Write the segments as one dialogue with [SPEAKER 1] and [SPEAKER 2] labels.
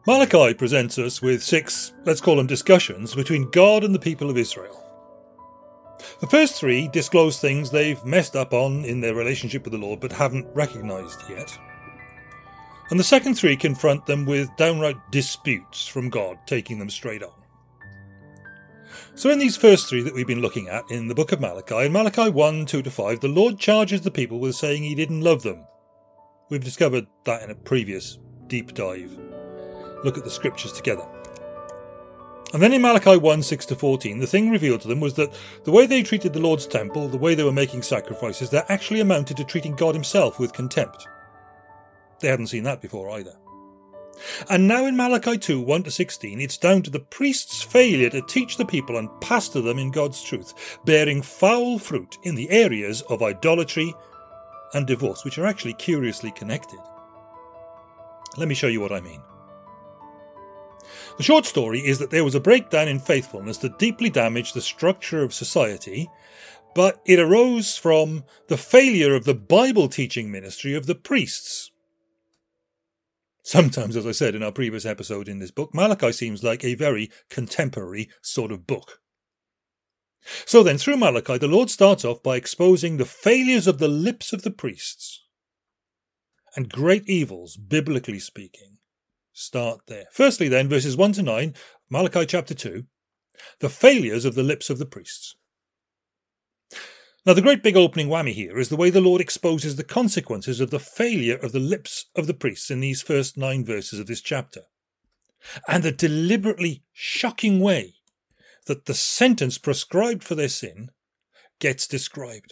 [SPEAKER 1] Malachi presents us with 6, let's call them discussions, between God and the people of Israel. The first 3 disclose things they've messed up on in their relationship with the Lord but haven't recognised yet. And the second 3 confront them with downright disputes from God, taking them straight on. So in these first 3 that we've been looking at in the book of Malachi, in Malachi 1, 2-5, the Lord charges the people with saying he didn't love them. We've discovered that in a previous deep dive. Look at the scriptures together. And then in Malachi 1, 6-14, the thing revealed to them was that the way they treated the Lord's temple, the way they were making sacrifices, that actually amounted to treating God himself with contempt. They hadn't seen that before either. And now in Malachi 2, 1-16, it's down to the priest's failure to teach the people and pastor them in God's truth, bearing foul fruit in the areas of idolatry and divorce, which are actually curiously connected. Let me show you what I mean. The short story is that there was a breakdown in faithfulness that deeply damaged the structure of society, but it arose from the failure of the Bible teaching ministry of the priests. Sometimes, as I said in our previous episode in this book, Malachi seems like a very contemporary sort of book. So then, through Malachi, the Lord starts off by exposing the failures of the lips of the priests. And great evils, biblically speaking, start there. Firstly then, verses 1-9, Malachi chapter 2, the failures of the lips of the priests. Now the great big opening whammy here is the way the Lord exposes the consequences of the failure of the lips of the priests in these first 9 verses of this chapter, and the deliberately shocking way that the sentence prescribed for their sin gets described.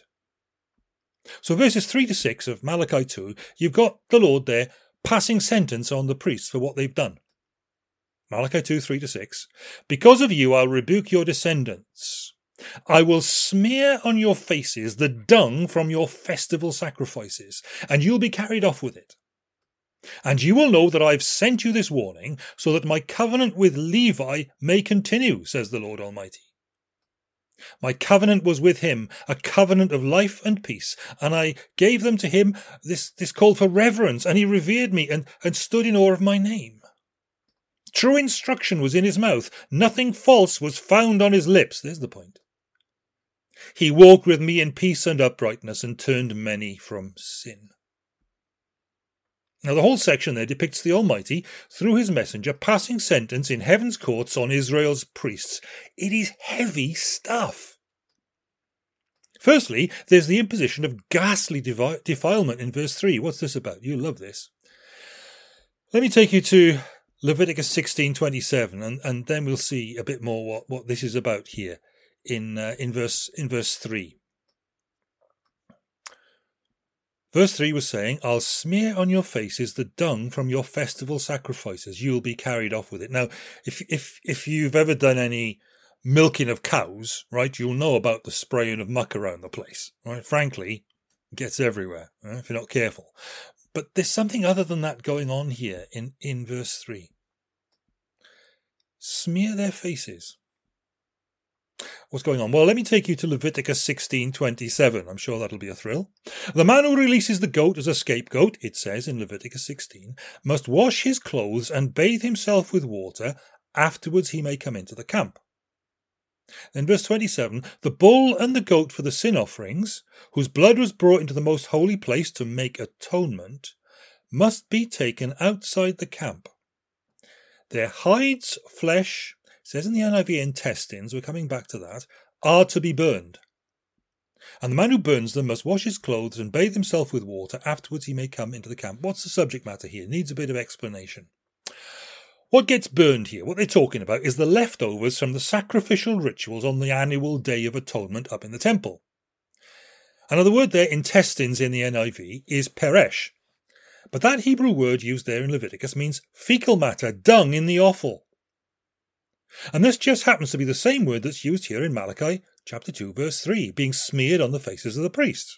[SPEAKER 1] So verses 3-6 of Malachi 2, you've got the Lord there passing sentence on the priests for what they've done. Malachi 2, 3-6. Because of you I'll rebuke your descendants. I will smear on your faces the dung from your festival sacrifices, and you'll be carried off with it. And you will know that I've sent you this warning, so that my covenant with Levi may continue, says the Lord Almighty. My covenant was with him, a covenant of life and peace, and I gave them to him this call for reverence, and he revered me and stood in awe of my name. True instruction was in his mouth, nothing false was found on his lips. There's the point. He walked with me in peace and uprightness, and turned many from sin. Now the whole section there depicts the Almighty, through his messenger, passing sentence in heaven's courts on Israel's priests. It is heavy stuff. Firstly, there's the imposition of ghastly defilement in verse 3. What's this about? You'll love this. Let me take you to Leviticus 16:27, and then we'll see a bit more what this is about here in verse 3. Verse 3 was saying, I'll smear on your faces the dung from your festival sacrifices. You'll be carried off with it. Now, if you've ever done any milking of cows, right, you'll know about the spraying of muck around the place. Right? Frankly, it gets everywhere, right, if you're not careful. But there's something other than that going on here in verse 3. Smear their faces. What's going on? Well, let me take you to Leviticus 16:27. I'm sure that'll be a thrill. The man who releases the goat as a scapegoat, it says in Leviticus 16, must wash his clothes and bathe himself with water. Afterwards he may come into the camp. Then verse 27, the bull and the goat for the sin offerings, whose blood was brought into the most holy place to make atonement, must be taken outside the camp. Their hides, flesh, it says in the NIV intestines, we're coming back to that, are to be burned. And the man who burns them must wash his clothes and bathe himself with water. Afterwards he may come into the camp. What's the subject matter here? Needs a bit of explanation. What gets burned here, what they're talking about, is the leftovers from the sacrificial rituals on the annual Day of Atonement up in the temple. And the word there, intestines in the NIV, is peresh. But that Hebrew word used there in Leviticus means fecal matter, dung in the offal. And this just happens to be the same word that's used here in Malachi chapter 2 verse 3, being smeared on the faces of the priests.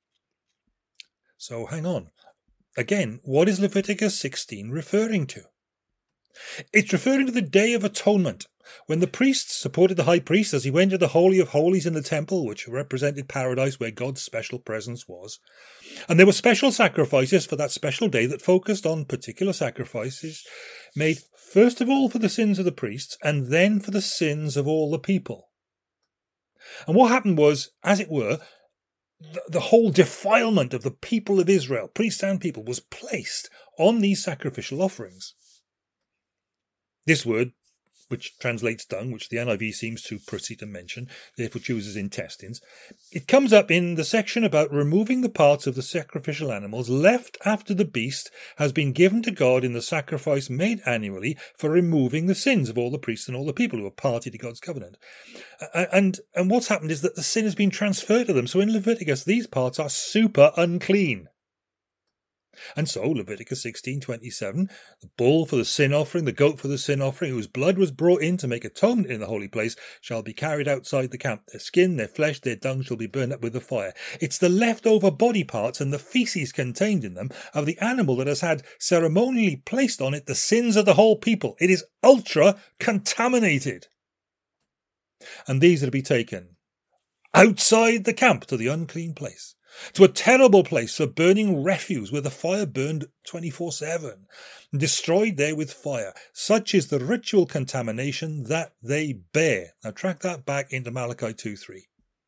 [SPEAKER 1] So hang on. Again, what is Leviticus 16 referring to? It's referring to the Day of Atonement, when the priests supported the high priest as he went to the Holy of Holies in the temple, which represented paradise where God's special presence was. And there were special sacrifices for that special day that focused on particular sacrifices made first of all for the sins of the priests and then for the sins of all the people. And what happened was, as it were, the whole defilement of the people of Israel, priests and people, was placed on these sacrificial offerings. This word, which translates dung, which the NIV seems too pretty to mention, therefore chooses intestines, it comes up in the section about removing the parts of the sacrificial animals left after the beast has been given to God in the sacrifice made annually for removing the sins of all the priests and all the people who are party to God's covenant. And what's happened is that the sin has been transferred to them. So in Leviticus, these parts are super unclean. And so, Leviticus 16:27, the bull for the sin offering, the goat for the sin offering, whose blood was brought in to make atonement in the holy place, shall be carried outside the camp. Their skin, their flesh, their dung shall be burned up with the fire. It's the leftover body parts and the feces contained in them of the animal that has had ceremonially placed on it the sins of the whole people. It is ultra contaminated. And these are to be taken outside the camp to the unclean place, to a terrible place for burning refuse where the fire burned 24/7, destroyed there with fire. Such is the ritual contamination that they bear. Now track that back into Malachi 2:3.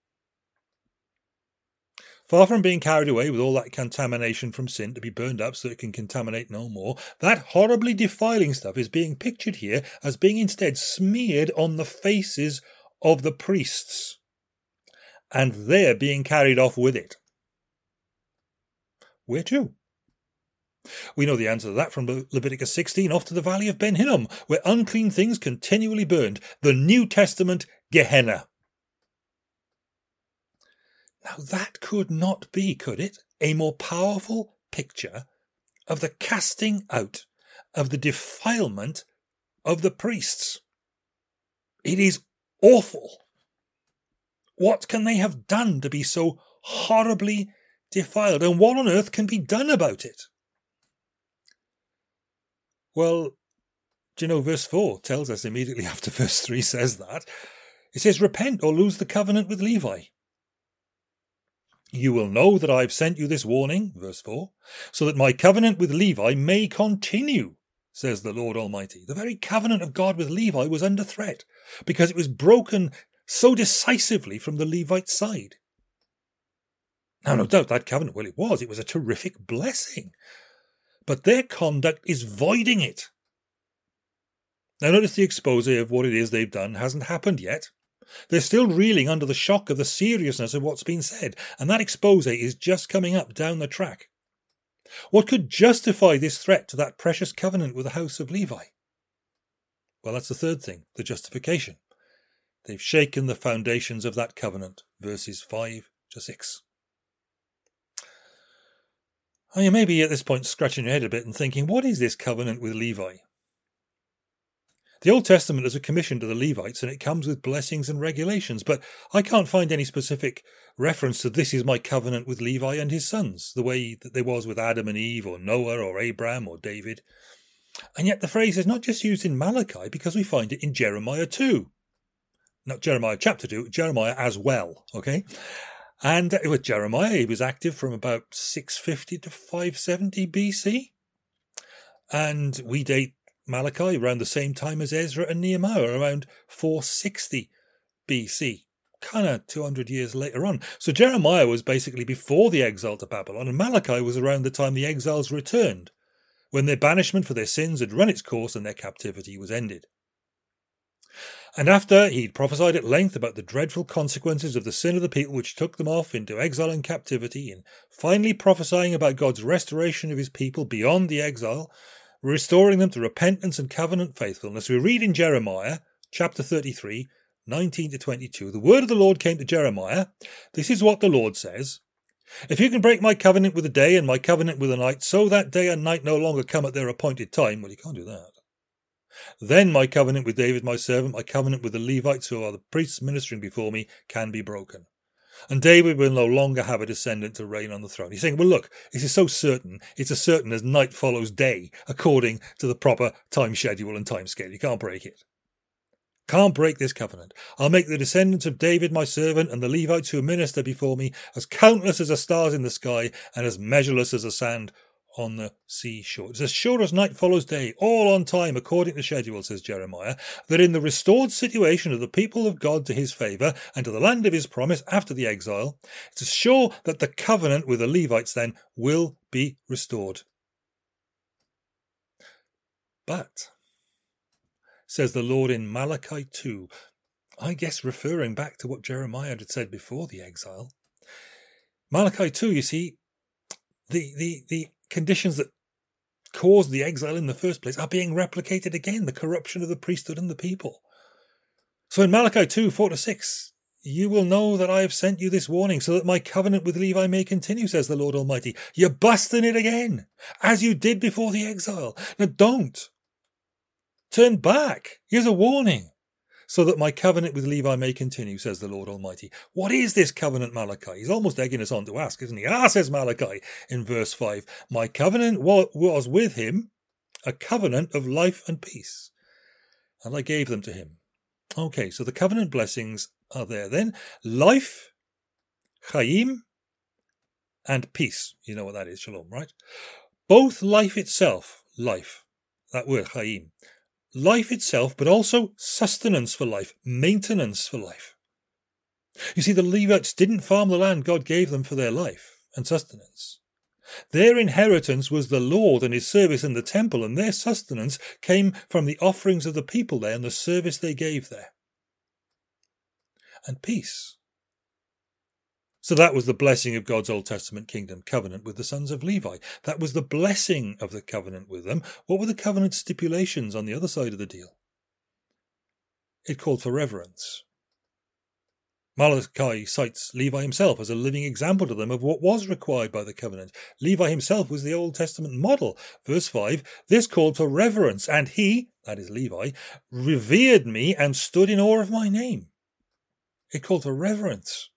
[SPEAKER 1] Far from being carried away with all that contamination from sin to be burned up so it can contaminate no more, that horribly defiling stuff is being pictured here as being instead smeared on the faces of the priests, and they're being carried off with it. Where to? We know the answer to that from Leviticus 16, off to the valley of Ben Hinnom, where unclean things continually burned. The New Testament Gehenna. Now that could not be, could it, a more powerful picture of the casting out of the defilement of the priests? It is awful. What can they have done to be so horribly defiled, and what on earth can be done about it? Well, do you know, verse 4 tells us immediately after verse 3 says that. It says, repent or lose the covenant with Levi. You will know that I have sent you this warning, verse 4, so that my covenant with Levi may continue, says the Lord Almighty. The very covenant of God with Levi was under threat, because it was broken so decisively from the Levite side. Now, no doubt that covenant, well, it was a terrific blessing. But their conduct is voiding it. Now, notice the expose of what it is they've done hasn't happened yet. They're still reeling under the shock of the seriousness of what's been said, and that expose is just coming up down the track. What could justify this threat to that precious covenant with the house of Levi? Well, that's the third thing, the justification. They've shaken the foundations of that covenant, verses 5 to 6. And you may be at this point scratching your head a bit and thinking, what is this covenant with Levi? The Old Testament is a commission to the Levites, and it comes with blessings and regulations, but I can't find any specific reference to this is my covenant with Levi and his sons, the way that there was with Adam and Eve, or Noah, or Abraham, or David. And yet the phrase is not just used in Malachi, because we find it in Jeremiah 2. Not Jeremiah chapter 2, Jeremiah as well, okay? And with Jeremiah, he was active from about 650 to 570 BC. And we date Malachi around the same time as Ezra and Nehemiah, around 460 BC, kind of 200 years later on. So Jeremiah was basically before the exile to Babylon, and Malachi was around the time the exiles returned, when their banishment for their sins had run its course and their captivity was ended. And after he'd prophesied at length about the dreadful consequences of the sin of the people which took them off into exile and captivity, and finally prophesying about God's restoration of his people beyond the exile, restoring them to repentance and covenant faithfulness, we read in Jeremiah chapter 33, 19 to 22, the word of the Lord came to Jeremiah. This is what the Lord says. If you can break my covenant with the day and my covenant with the night, so that day and night no longer come at their appointed time, well, you can't do that. Then my covenant with David my servant, my covenant with the Levites who are the priests ministering before me, can be broken. And David will no longer have a descendant to reign on the throne. He's saying, well, look, this is so certain. It's as certain as night follows day, according to the proper time schedule and time scale. You can't break it. Can't break this covenant. I'll make the descendants of David my servant and the Levites who minister before me as countless as the stars in the sky and as measureless as the sand on the seashore. It's as sure as night follows day, all on time according to schedule, says Jeremiah, that in the restored situation of the people of God to his favour and to the land of his promise after the exile, it's as sure that the covenant with the Levites then will be restored. But, says the Lord in Malachi 2, I guess referring back to what Jeremiah had said before the exile, Malachi 2, you see, the conditions that caused the exile in the first place are being replicated again, the corruption of the priesthood and the people. So in Malachi 2, 4-6, you will know that I have sent you this warning so that my covenant with Levi may continue, says the Lord Almighty. You're busting it again, as you did before the exile. Now don't. Turn back. Here's a warning. So that my covenant with Levi may continue, says the Lord Almighty. What is this covenant, Malachi? He's almost egging us on to ask, isn't he? Says Malachi in verse 5, my covenant was with him a covenant of life and peace, and I gave them to him. Okay, so the covenant blessings are there then. Life, chayim, and peace. You know what that is, shalom, right? Both life itself, life, that word, chayim, life itself, but also sustenance for life, maintenance for life. You see, the Levites didn't farm the land God gave them for their life and sustenance. Their inheritance was the Lord and his service in the temple, and their sustenance came from the offerings of the people there and the service they gave there. And peace. So that was the blessing of God's Old Testament kingdom covenant with the sons of Levi. That was the blessing of the covenant with them. What were the covenant stipulations on the other side of the deal? It called for reverence. Malachi cites Levi himself as a living example to them of what was required by the covenant. Levi himself was the Old Testament model. Verse 5, this called for reverence, and he, that is Levi, revered me and stood in awe of my name. It called for reverence.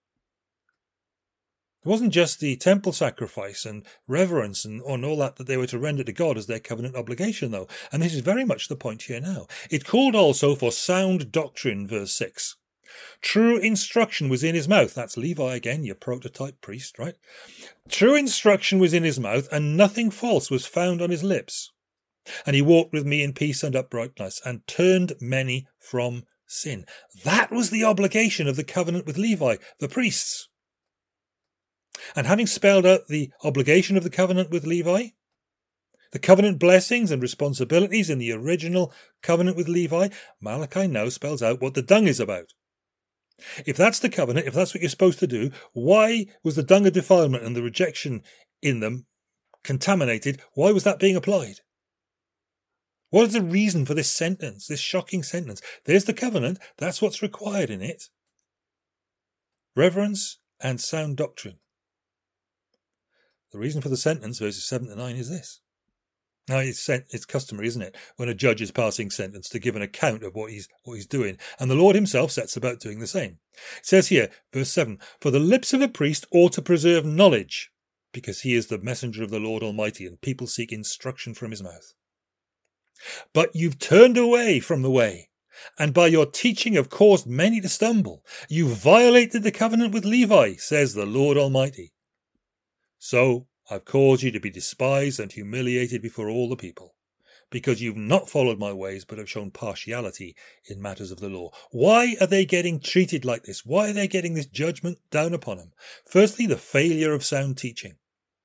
[SPEAKER 1] It wasn't just the temple sacrifice and reverence and all that they were to render to God as their covenant obligation, though. And this is very much the point here now. It called also for sound doctrine, verse 6. True instruction was in his mouth. That's Levi again, your prototype priest, right? True instruction was in his mouth, and nothing false was found on his lips. And he walked with me in peace and uprightness, and turned many from sin. That was the obligation of the covenant with Levi, the priests. And having spelled out the obligation of the covenant with Levi, the covenant blessings and responsibilities in the original covenant with Levi, Malachi now spells out what the dung is about. If that's the covenant, if that's what you're supposed to do, why was the dung of defilement and the rejection in them contaminated? Why was that being applied? What is the reason for this sentence, this shocking sentence? There's the covenant, that's what's required in it. Reverence and sound doctrine. The reason for the sentence, verses 7-9, is this. Now, it's customary, isn't it, when a judge is passing sentence to give an account of what he's doing, and the Lord himself sets about doing the same. It says here, verse 7, for the lips of a priest ought to preserve knowledge, because he is the messenger of the Lord Almighty, and people seek instruction from his mouth. But you've turned away from the way, and by your teaching have caused many to stumble. You violated the covenant with Levi, says the Lord Almighty. So I've caused you to be despised and humiliated before all the people, because you've not followed my ways, but have shown partiality in matters of the law. Why are they getting treated like this? Why are they getting this judgment down upon them? Firstly, the failure of sound teaching.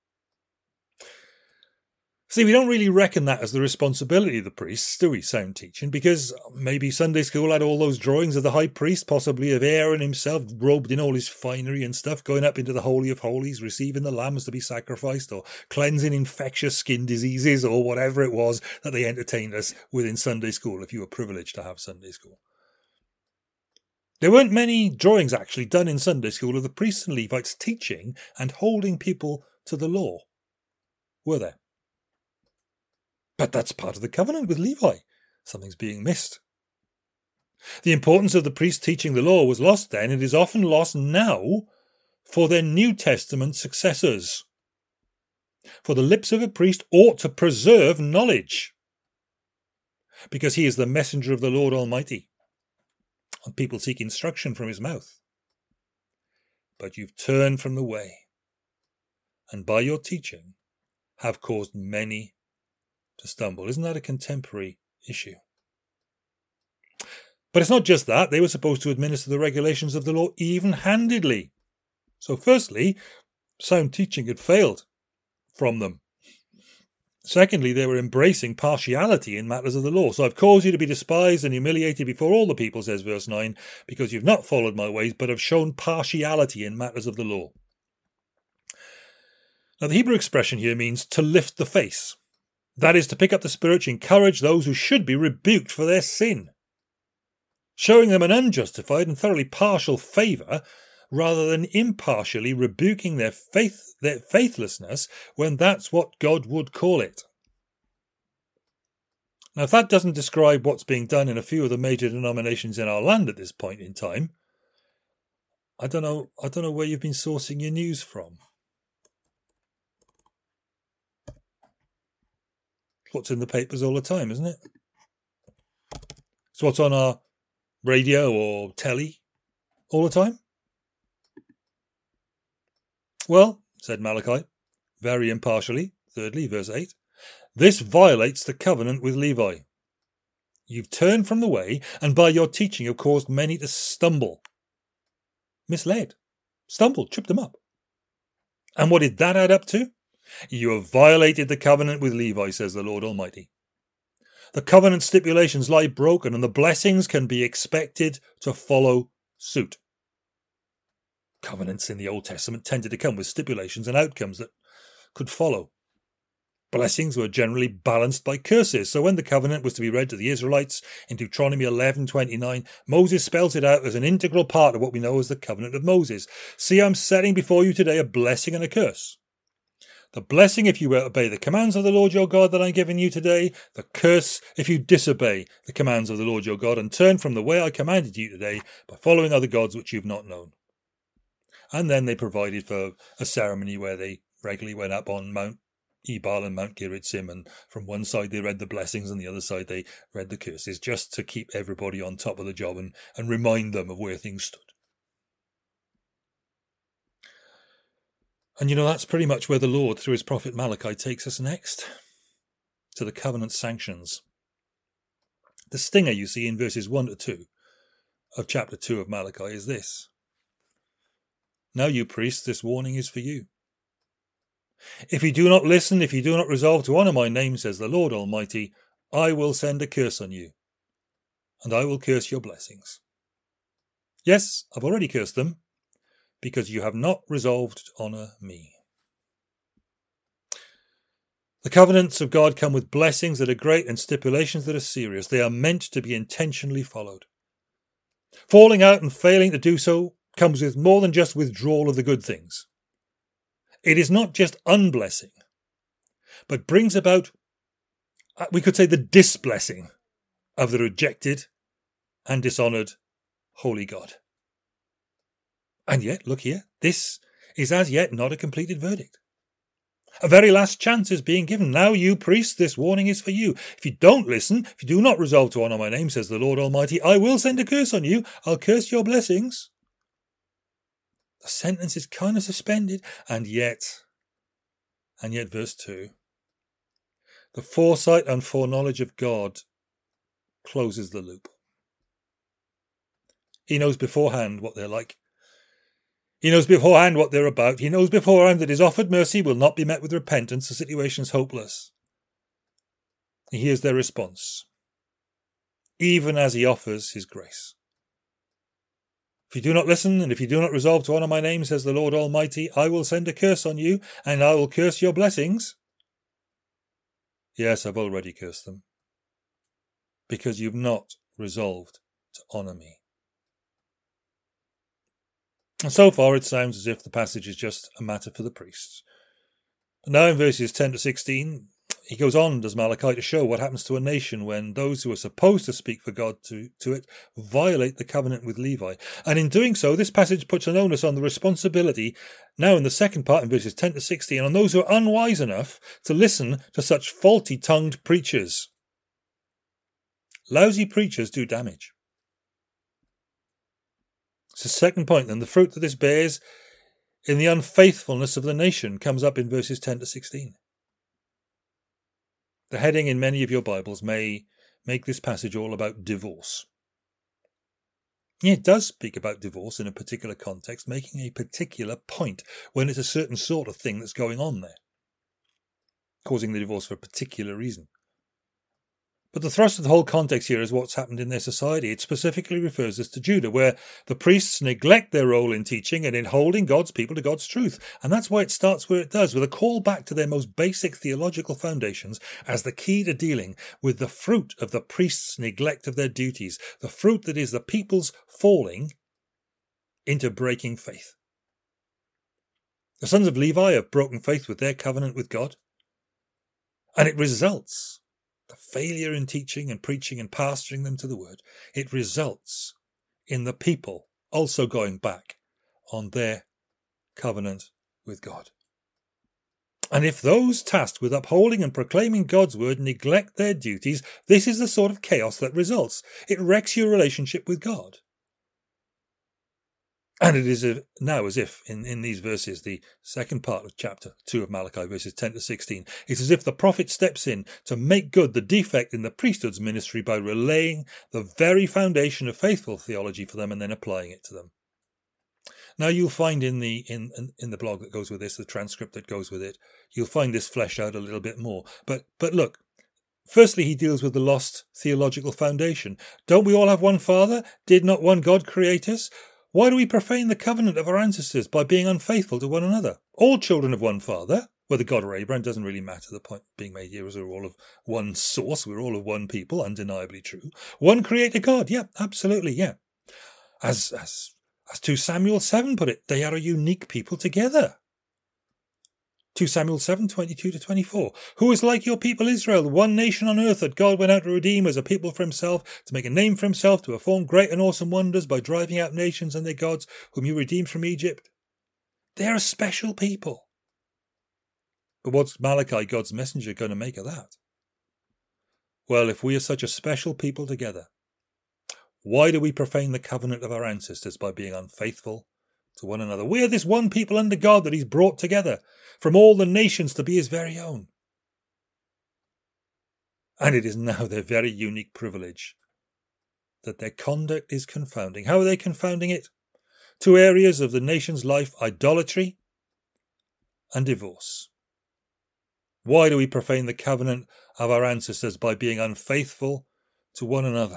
[SPEAKER 1] See, we don't really reckon that as the responsibility of the priests, do we, sound teaching? Because maybe Sunday school had all those drawings of the high priest, possibly of Aaron himself, robed in all his finery and stuff, going up into the Holy of Holies, receiving the lambs to be sacrificed, or cleansing infectious skin diseases, or whatever it was that they entertained us with in Sunday school, if you were privileged to have Sunday school. There weren't many drawings actually done in Sunday school of the priests and Levites teaching and holding people to the law, were there? But that's part of the covenant with Levi. Something's being missed. The importance of the priests teaching the law was lost then. It is often lost now for their New Testament successors. For the lips of a priest ought to preserve knowledge, because he is the messenger of the Lord Almighty, and people seek instruction from his mouth. But you've turned from the way, and by your teaching have caused many to stumble. Isn't that a contemporary issue? But it's not just that. They were supposed to administer the regulations of the law even-handedly. So firstly, sound teaching had failed from them. Secondly, they were embracing partiality in matters of the law. So I've caused you to be despised and humiliated before all the people, says verse 9, because you've not followed my ways, but have shown partiality in matters of the law. Now, the Hebrew expression here means to lift the face. That is, to pick up the spirit, to encourage those who should be rebuked for their sin, showing them an unjustified and thoroughly partial favour, rather than impartially rebuking their faithlessness when that's what God would call it. Now, if that doesn't describe what's being done in a few of the major denominations in our land at this point in time, I don't know where you've been sourcing your news from. It's what's in the papers all the time, isn't it? It's what's on our radio or telly all the time. Well, said Malachi, very impartially, thirdly, verse 8, this violates the covenant with Levi. You've turned from the way, and by your teaching have caused many to stumble. Misled. Stumbled, tripped them up. And what did that add up to? You have violated the covenant with Levi, says the Lord Almighty. The covenant stipulations lie broken, and the blessings can be expected to follow suit. Covenants in the Old Testament tended to come with stipulations and outcomes that could follow. Blessings were generally balanced by curses, so when the covenant was to be read to the Israelites in Deuteronomy 11:29, Moses spells it out as an integral part of what we know as the covenant of Moses. See, I'm setting before you today a blessing and a curse. The blessing if you obey the commands of the Lord your God that I'm giving you today, the curse if you disobey the commands of the Lord your God and turn from the way I commanded you today by following other gods which you've not known. And then they provided for a ceremony where they regularly went up on Mount Ebal and Mount Gerizim, and from one side they read the blessings and the other side they read the curses, just to keep everybody on top of the job and remind them of where things stood. And that's pretty much where the Lord, through his prophet Malachi, takes us next, to the covenant sanctions. The stinger you see in verses 1 to 2 of chapter 2 of Malachi is this. Now, you priests, this warning is for you. If you do not listen, if you do not resolve to honour my name, says the Lord Almighty, I will send a curse on you, and I will curse your blessings. Yes, I've already cursed them, because you have not resolved to honour me. The covenants of God come with blessings that are great and stipulations that are serious. They are meant to be intentionally followed. Falling out and failing to do so comes with more than just withdrawal of the good things. It is not just unblessing, but brings about, we could say, the disblessing of the rejected and dishonoured holy God. And yet, look here, this is as yet not a completed verdict. A very last chance is being given. Now, you priests, this warning is for you. If you don't listen, if you do not resolve to honour my name, says the Lord Almighty, I will send a curse on you. I'll curse your blessings. The sentence is kind of suspended, and yet, verse 2, the foresight and foreknowledge of God closes the loop. He knows beforehand what they're like. He knows beforehand what they're about. He knows beforehand that his offered mercy will not be met with repentance. The situation's hopeless. He hears their response, even as he offers his grace. If you do not listen, and if you do not resolve to honour my name, says the Lord Almighty, I will send a curse on you, and I will curse your blessings. Yes, I've already cursed them, because you've not resolved to honour me. And so far it sounds as if the passage is just a matter for the priests. And now in verses 10 to 16, he goes on, does Malachi, to show what happens to a nation when those who are supposed to speak for God to it violate the covenant with Levi. And in doing so, this passage puts an onus on the responsibility, now in the second part in verses 10 to 16, on those who are unwise enough to listen to such faulty-tongued preachers. Lousy preachers do damage. It's the second point, then. The fruit that this bears in the unfaithfulness of the nation comes up in verses 10 to 16. The heading in many of your Bibles may make this passage all about divorce. It does speak about divorce in a particular context, making a particular point when it's a certain sort of thing that's going on there, causing the divorce for a particular reason. But the thrust of the whole context here is what's happened in their society. It specifically refers us to Judah, where the priests neglect their role in teaching and in holding God's people to God's truth. And that's why it starts where it does, with a call back to their most basic theological foundations as the key to dealing with the fruit of the priests' neglect of their duties, the fruit that is the people's falling into breaking faith. The sons of Levi have broken faith with their covenant with God, and it results the failure in teaching and preaching and pastoring them to the word. It results in the people also going back on their covenant with God. And if those tasked with upholding and proclaiming God's word neglect their duties, this is the sort of chaos that results. It wrecks your relationship with God. And it is now as if, in these verses, the second part of chapter 2 of Malachi, verses 10 to 16, it's as if the prophet steps in to make good the defect in the priesthood's ministry by relaying the very foundation of faithful theology for them and then applying it to them. Now you'll find in the blog that goes with this, the transcript that goes with it, you'll find this fleshed out a little bit more. But look, firstly, he deals with the lost theological foundation. Don't we all have one Father? Did not one God create us? Why do we profane the covenant of our ancestors by being unfaithful to one another? All children of one Father, whether God or Abraham, doesn't really matter. The point being made here is we're all of one source. We're all of one people, undeniably true. One Creator God, yeah, absolutely, yeah. As 2 Samuel 7 put it, they are a unique people together. 2 Samuel 7, 22 to 24. Who is like your people Israel, one nation on earth that God went out to redeem as a people for himself, to make a name for himself, to perform great and awesome wonders by driving out nations and their gods, whom you redeemed from Egypt? They're a special people. But what's Malachi, God's messenger, going to make of that? Well, if we are such a special people together, why do we profane the covenant of our ancestors by being unfaithful to one another? We are this one people under God that he's brought together from all the nations to be his very own. And it is now their very unique privilege that their conduct is confounding. How are they confounding it? 2 areas of the nation's life: idolatry and divorce. Why do we profane the covenant of our ancestors by being unfaithful to one another?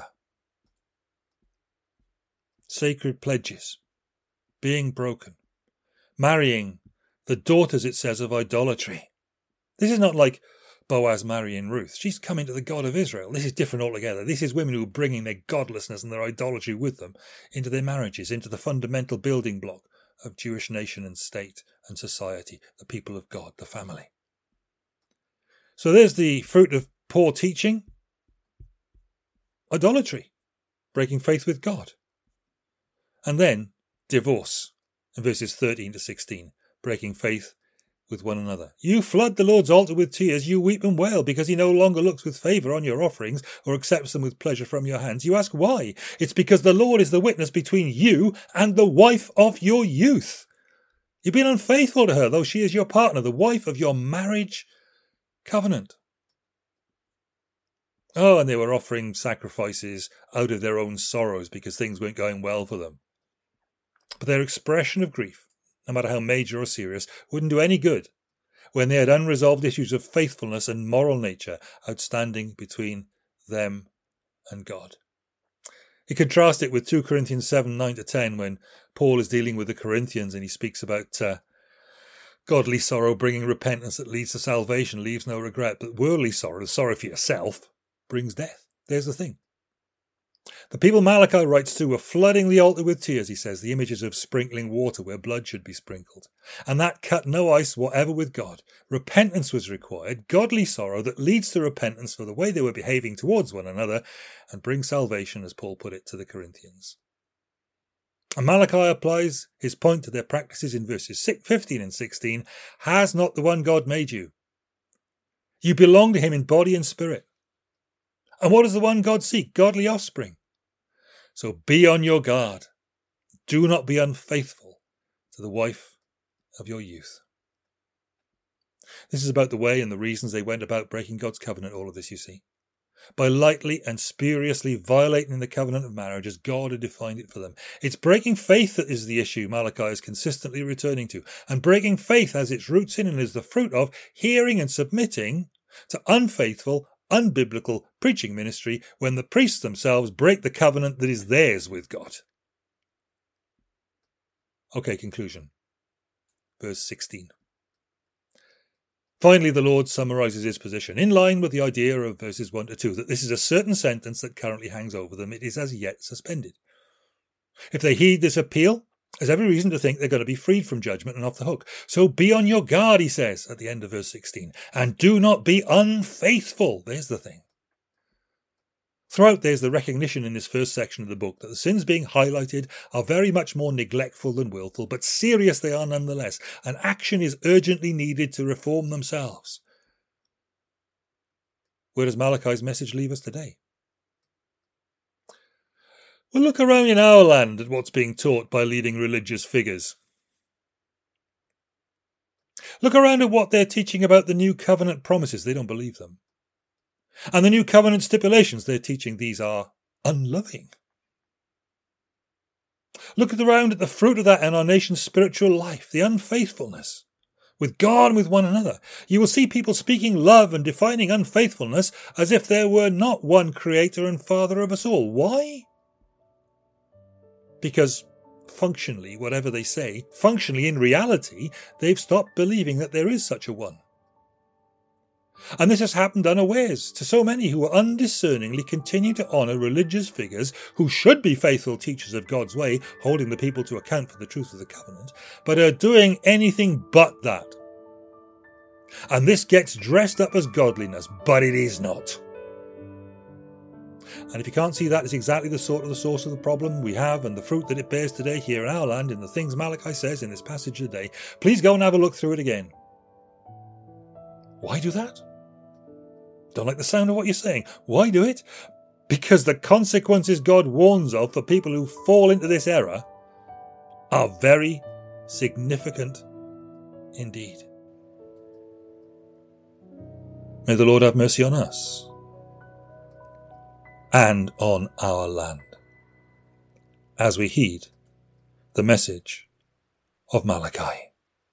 [SPEAKER 1] Sacred pledges being broken, marrying the daughters, it says, of idolatry. This is not like Boaz marrying Ruth. She's coming to the God of Israel. This is different altogether. This is women who are bringing their godlessness and their idolatry with them into their marriages, into the fundamental building block of Jewish nation and state and society, the people of God, the family. So there's the fruit of poor teaching: idolatry, breaking faith with God. And then divorce in verses 13 to 16, breaking faith with one another. You flood the Lord's altar with tears, you weep and wail, because he no longer looks with favour on your offerings or accepts them with pleasure from your hands. You ask why? It's because the Lord is the witness between you and the wife of your youth. You've been unfaithful to her, though she is your partner, the wife of your marriage covenant. Oh, and they were offering sacrifices out of their own sorrows because things weren't going well for them. But their expression of grief, no matter how major or serious, wouldn't do any good when they had unresolved issues of faithfulness and moral nature outstanding between them and God. You contrast it with 2 Corinthians 7, 9 to 10, when Paul is dealing with the Corinthians and he speaks about godly sorrow bringing repentance that leads to salvation, leaves no regret, but worldly sorrow, the sorrow for yourself, brings death. There's the thing. The people Malachi writes to were flooding the altar with tears, he says, the images of sprinkling water where blood should be sprinkled. And that cut no ice whatever with God. Repentance was required, godly sorrow that leads to repentance for the way they were behaving towards one another and brings salvation, as Paul put it to the Corinthians. And Malachi applies his point to their practices in verses 15 and 16. Has not the one God made you? You belong to him in body and spirit. And what does the one God seek? Godly offspring. So be on your guard. Do not be unfaithful to the wife of your youth. This is about the way and the reasons they went about breaking God's covenant, all of this, you see. By lightly and spuriously violating the covenant of marriage as God had defined it for them. It's breaking faith that is the issue Malachi is consistently returning to. And breaking faith has its roots in and is the fruit of hearing and submitting to unfaithful, unbiblical preaching ministry when the priests themselves break the covenant that is theirs with God. Okay, conclusion. Verse 16. Finally, the Lord summarizes his position, in line with the idea of verses 1 to 2, that this is a certain sentence that currently hangs over them. It is as yet suspended. If they heed this appeal, there's every reason to think they're going to be freed from judgment and off the hook. So be on your guard, he says at the end of verse 16, and do not be unfaithful. There's the thing. Throughout, there's the recognition in this first section of the book that the sins being highlighted are very much more neglectful than willful, but serious they are nonetheless, and action is urgently needed to reform themselves. Where does Malachi's message leave us today? Well, look around in our land at what's being taught by leading religious figures. Look around at what they're teaching about the new covenant promises. They don't believe them. And the new covenant stipulations they're teaching, these are unloving. Look around at the fruit of that in our nation's spiritual life, the unfaithfulness with God and with one another. You will see people speaking love and defining unfaithfulness as if there were not one creator and father of us all. Why? Because functionally, whatever they say, functionally in reality, they've stopped believing that there is such a one. And this has happened unawares to so many who undiscerningly continue to honour religious figures who should be faithful teachers of God's way, holding the people to account for the truth of the covenant, but are doing anything but that. And this gets dressed up as godliness, but it is not. And if you can't see that is exactly the source of the problem we have and the fruit that it bears today here in our land in the things Malachi says in this passage today, please go and have a look through it again. Why do that? Don't like the sound of what you're saying. Why do it? Because the consequences God warns of for people who fall into this error are very significant indeed. May the Lord have mercy on us and on our land as we heed the message of Malachi.